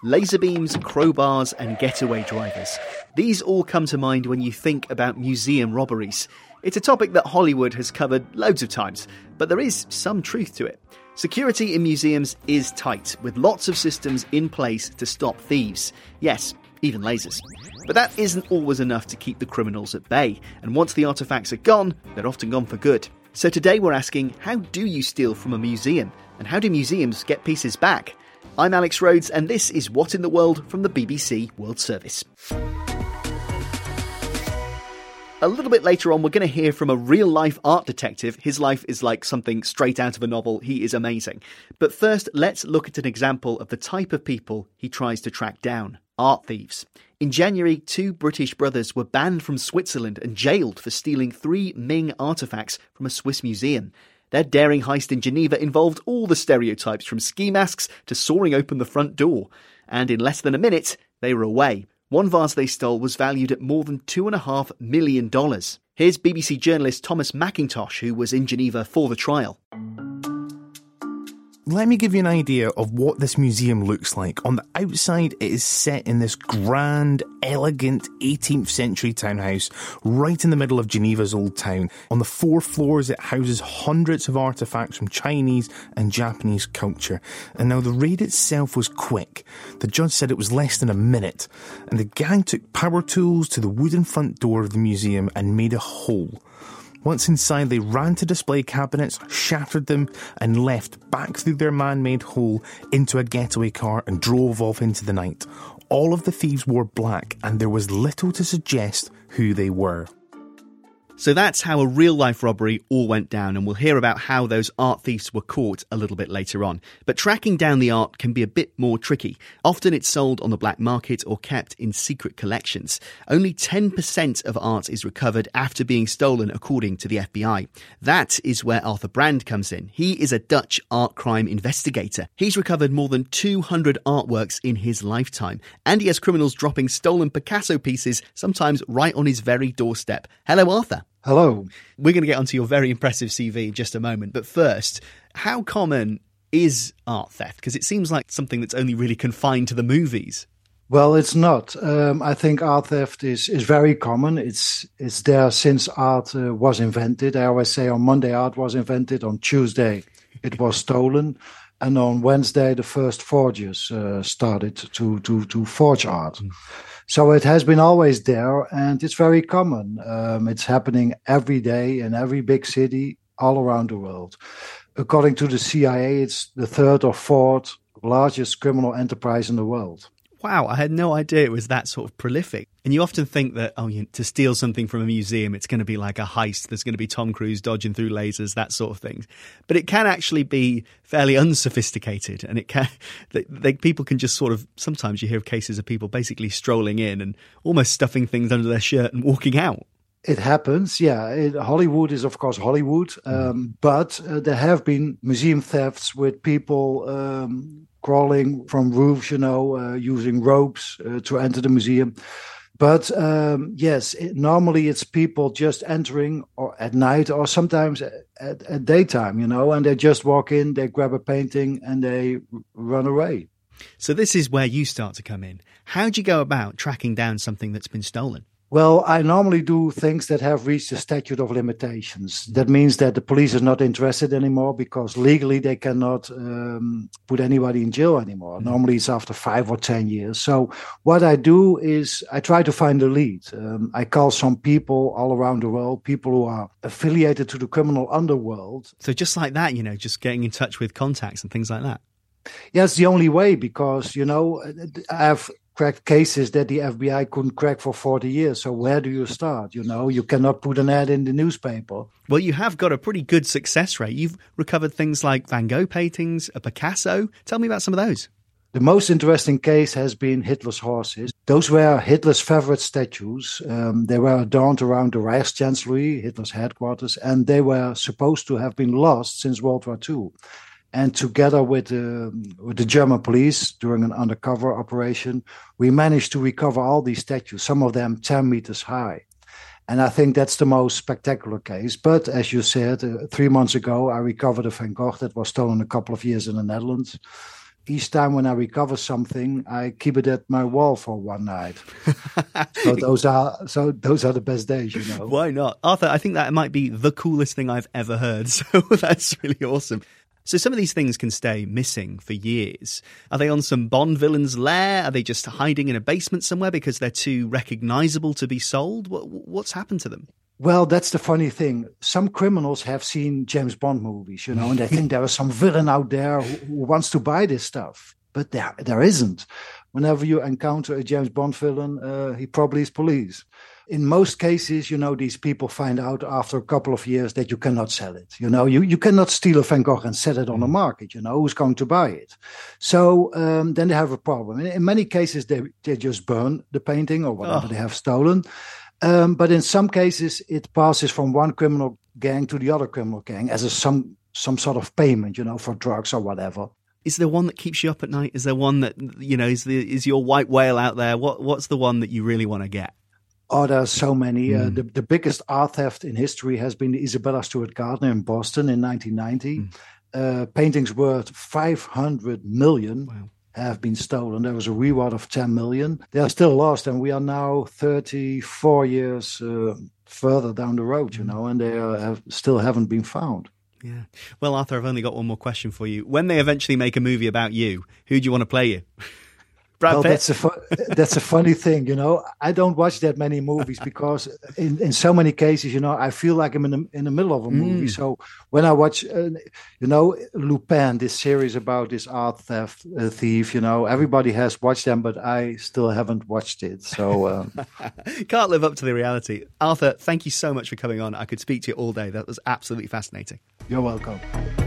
Laser beams, crowbars and getaway drivers. These all come to mind when you think about museum robberies. It's a topic that Hollywood has covered loads of times, but there is some truth to it. Security in museums is tight, with lots of systems in place to stop thieves. Yes, even lasers. But that isn't always enough to keep the criminals at bay, and once the artefacts are gone, they're often gone for good. So today we're asking, how do you steal from a museum? And how do museums get pieces back? I'm Alex Rhodes, and this is What in the World from the BBC World Service. A little bit later on, we're going to hear from a real-life art detective. His life is like something straight out of a novel. He is amazing. But first, let's look at an example of the type of people he tries to track down. Art thieves. In January, 2 British brothers were banned from Switzerland and jailed for stealing 3 Ming artefacts from a Swiss museum. Their daring heist in Geneva involved all the stereotypes from ski masks to sawing open the front door. And in less than a minute, they were away. One vase they stole was valued at more than $2.5 million. Here's BBC journalist Thomas McIntosh, who was in Geneva for the trial. Let me give you an idea of what this museum looks like. On the outside, it is set in this grand, elegant 18th century townhouse right in the middle of Geneva's old town. On the 4 floors, it houses hundreds of artefacts from Chinese and Japanese culture. And now the raid itself was quick. The judge said it was less than a minute. And the gang took power tools to the wooden front door of the museum and made a hole. Once inside, they ran to display cabinets, shattered them, and left back through their man-made hole into a getaway car and drove off into the night. All of the thieves wore black, and there was little to suggest who they were. So that's how a real-life robbery all went down, and we'll hear about how those art thieves were caught a little bit later on. But tracking down the art can be a bit more tricky. Often it's sold on the black market or kept in secret collections. Only 10% of art is recovered after being stolen, according to the FBI. That is where Arthur Brand comes in. He is a Dutch art crime investigator. He's recovered more than 200 artworks in his lifetime, and he has criminals dropping stolen Picasso pieces, sometimes right on his very doorstep. Hello, Arthur. Hello. We're going to get onto your very impressive CV in just a moment. But first, how common is art theft? Because it seems like something that's only really confined to the movies. Well, it's not. I think art theft is very common. It's there since art was invented. I always say on Monday art was invented. On Tuesday it was stolen. And on Wednesday the first forgers started to forge art. So it has been always there, and it's very common. It's happening every day in every big city all around the world. According to the CIA, it's the 3rd or 4th largest criminal enterprise in the world. Wow, I had no idea it was that sort of prolific. And you often think that, to steal something from a museum, it's going to be like a heist. There's going to be Tom Cruise dodging through lasers, that sort of thing. But it can actually be fairly unsophisticated. And it can, people can just sort of, sometimes you hear of cases of people basically strolling in and almost stuffing things under their shirt and walking out. It happens, yeah. Hollywood is, of course, Hollywood. But there have been museum thefts with people crawling from roofs, using ropes to enter the museum. But yes, normally it's people just entering or at night or sometimes at daytime, and they just walk in, they grab a painting and they run away. So this is where you start to come in. How do you go about tracking down something that's been stolen? Well, I normally do things that have reached the statute of limitations. That means that the police is not interested anymore because legally they cannot put anybody in jail anymore. Normally it's after 5 or 10 years. So what I do is I try to find a lead. I call some people all around the world, people who are affiliated to the criminal underworld. So just like that, just getting in touch with contacts and things like that. Yeah, it's the only way because, I've cracked cases that the FBI couldn't crack for 40 years. So where do you start? You cannot put an ad in the newspaper. Well, you have got a pretty good success rate. You've recovered things like Van Gogh paintings, a Picasso. Tell me about some of those. The most interesting case has been Hitler's horses. Those were Hitler's favorite statues. They were adorned around the Reichschancellery, Hitler's headquarters, and they were supposed to have been lost since World War II. And together with the German police during an undercover operation, we managed to recover all these statues, some of them 10 meters high. And I think that's the most spectacular case. But as you said, 3 months ago, I recovered a Van Gogh that was stolen a couple of years in the Netherlands. each time when I recover something, I keep it at my wall for one night. So those are the best days, you know. Why not? Arthur, I think that might be the coolest thing I've ever heard. So that's really awesome. So some of these things can stay missing for years. Are they on some Bond villain's lair? Are they just hiding in a basement somewhere because they're too recognisable to be sold? What's happened to them? Well, that's the funny thing. Some criminals have seen James Bond movies, you know, and they think there is some villain out there who wants to buy this stuff. But there isn't. Whenever you encounter a James Bond villain, he probably is police. In most cases, you know, these people find out after a couple of years that you cannot sell it. You know, you cannot steal a Van Gogh and set it on the market. You know, who's going to buy it? So then they have a problem. In many cases, they just burn the painting or whatever they have stolen. But in some cases, it passes from one criminal gang to the other criminal gang as some sort of payment, you know, for drugs or whatever. Is there one that keeps you up at night? Is there one that, you know, is your white whale out there? What's the one that you really want to get? Oh, there are so many. The biggest art theft in history has been the Isabella Stewart Gardner in Boston in 1990. Paintings worth $500 million have been stolen. There was a reward of $10 million. They are still lost, and we are now 34 years further down the road, you know, and they still haven't been found. Yeah. Well, Arthur, I've only got one more question for you. When they eventually make a movie about you, who do you want to play you? Brad Pitt? That's a funny thing, you know. I don't watch that many movies because in so many cases, you know, I feel like I'm in the middle of a movie. So when I watch, you know, Lupin, this series about this art theft thief, you know, everybody has watched them, but I still haven't watched it. So can't live up to the reality. Arthur, thank you so much for coming on. I could speak to you all day. That was absolutely fascinating. You're welcome.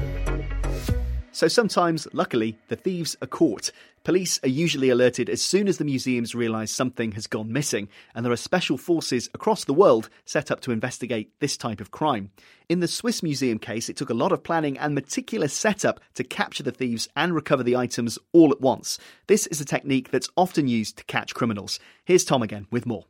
So sometimes, luckily, the thieves are caught. Police are usually alerted as soon as the museums realise something has gone missing, and there are special forces across the world set up to investigate this type of crime. In the Swiss Museum case, it took a lot of planning and meticulous setup to capture the thieves and recover the items all at once. This is a technique that's often used to catch criminals. Here's Tom again with more.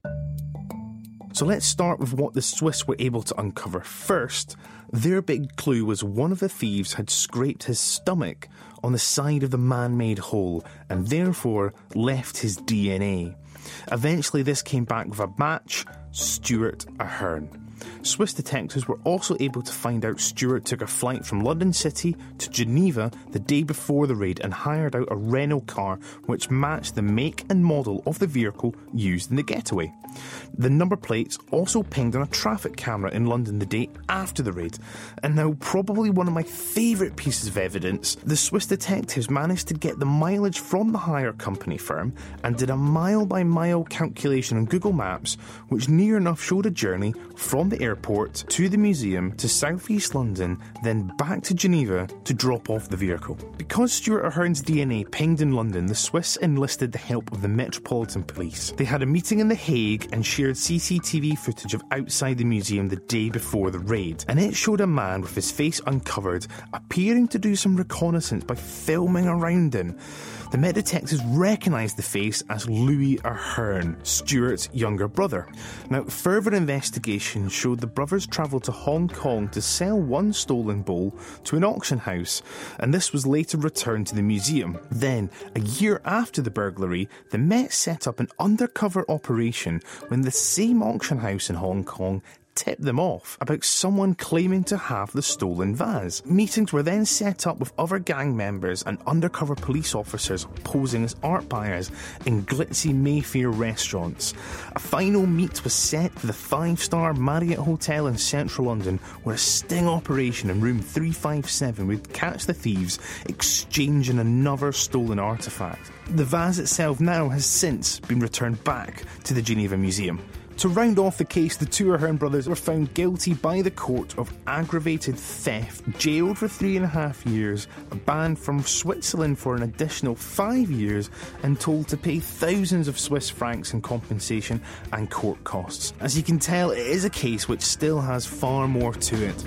So let's start with what the Swiss were able to uncover. First, their big clue was one of the thieves had scraped his stomach on the side of the man-made hole and therefore left his DNA. Eventually this came back with a match: Stuart Ahern. Swiss detectives were also able to find out Stuart took a flight from London City to Geneva the day before the raid and hired out a Renault car which matched the make and model of the vehicle used in the getaway. The number plates also pinged on a traffic camera in London the day after the raid. And now, probably one of my favourite pieces of evidence, the Swiss detectives managed to get the mileage from the hire company firm and did a mile-by-mile calculation on Google Maps which near enough showed a journey from the airport to the museum to southeast London, then back to Geneva to drop off the vehicle. Because Stuart Ahern's DNA pinged in London, the Swiss enlisted the help of the Metropolitan Police. They had a meeting in The Hague and shared CCTV footage of outside the museum the day before the raid, and it showed a man with his face uncovered appearing to do some reconnaissance by filming around him. The Met detectives recognised the face as Louis Ahern, Stuart's younger brother. Now, further investigation showed the brothers travelled to Hong Kong to sell one stolen bowl to an auction house, and this was later returned to the museum. Then, a year after the burglary, the Met set up an undercover operation when the same auction house in Hong Kong tipped them off about someone claiming to have the stolen vase. Meetings were then set up with other gang members and undercover police officers posing as art buyers in glitzy Mayfair restaurants. A final meet was set for the 5-star Marriott Hotel in central London, where a sting operation in room 357 would catch the thieves exchanging another stolen artefact. The vase itself now has since been returned back to the Geneva Museum. To round off the case, the two Ahern brothers were found guilty by the court of aggravated theft, jailed for 3.5 years, banned from Switzerland for an additional 5 years, and told to pay thousands of Swiss francs in compensation and court costs. As you can tell, it is a case which still has far more to it.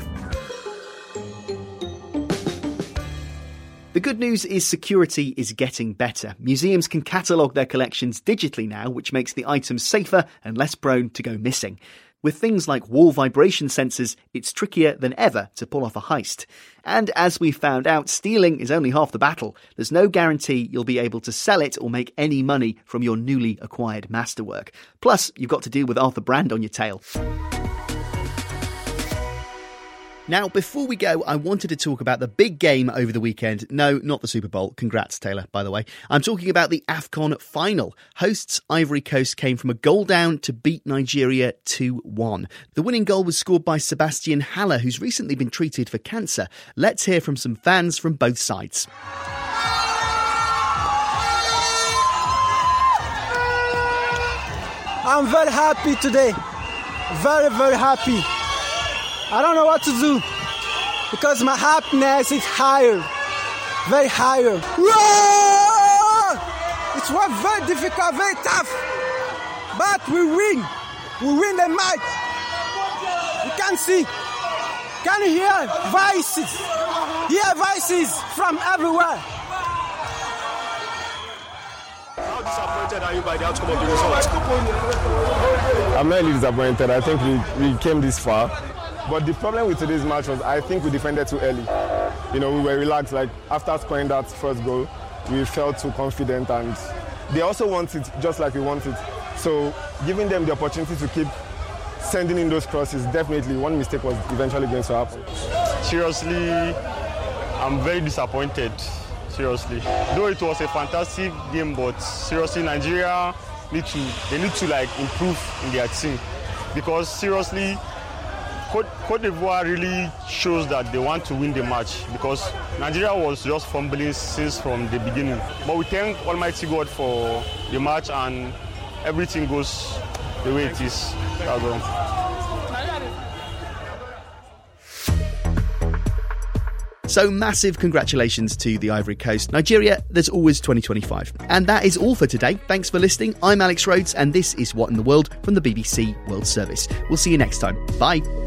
The good news is security is getting better. Museums can catalogue their collections digitally now, which makes the items safer and less prone to go missing. With things like wall vibration sensors, it's trickier than ever to pull off a heist. And as we found out, stealing is only half the battle. There's no guarantee you'll be able to sell it or make any money from your newly acquired masterwork. Plus, you've got to deal with Arthur Brand on your tail. Now, before we go, I wanted to talk about the big game over the weekend. No, not the Super Bowl. Congrats, Taylor, by the way. I'm talking about the AFCON final. Hosts Ivory Coast came from a goal down to beat Nigeria 2-1. The winning goal was scored by Sebastian Haller, who's recently been treated for cancer. Let's hear from some fans from both sides. I'm very happy today. Very, very happy. I don't know what to do because my happiness is higher, very higher. It was very difficult, very tough, but we win the match. You can see, can you hear voices from everywhere. How disappointed are you by the outcome of the result? I'm not really disappointed. I think we came this far. But the problem with today's match was I think we defended too early. We were relaxed. Like after scoring that first goal, we felt too confident, and they also want it just like we want it. So giving them the opportunity to keep sending in those crosses, definitely one mistake was eventually going to happen. Seriously, I'm very disappointed. Seriously, though it was a fantastic game, but seriously, Nigeria need to improve in their team, because seriously, Côte d'Ivoire really shows that they want to win the match, because Nigeria was just fumbling since from the beginning. But we thank Almighty God for the match, and everything goes the way it is. That's all. So massive congratulations to the Ivory Coast. Nigeria, there's always 2025. And that is all for today. Thanks for listening. I'm Alex Rhodes, and this is What in the World from the BBC World Service. We'll see you next time. Bye.